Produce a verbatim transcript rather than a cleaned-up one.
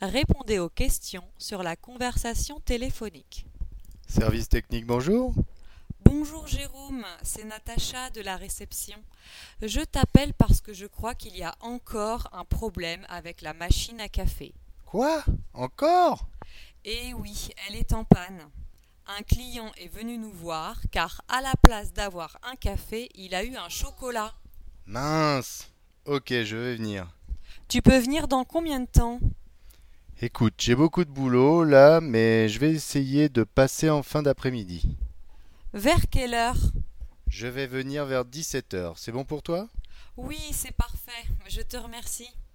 Répondez aux questions sur la conversation téléphonique. Service technique, bonjour. Bonjour Jérôme, c'est Natacha de la réception. Je t'appelle parce que je crois qu'il y a encore un problème avec la machine à café. Quoi? Encore? Eh oui, elle est en panne. Un client est venu nous voir car à la place d'avoir un café, il a eu un chocolat. Mince. Ok, je vais venir. Tu peux venir dans combien de temps? Écoute, j'ai beaucoup de boulot là, mais je vais essayer de passer en fin d'après-midi. Vers quelle heure? Je vais venir vers dix-sept heures. C'est bon pour toi? Oui, c'est parfait, je te remercie.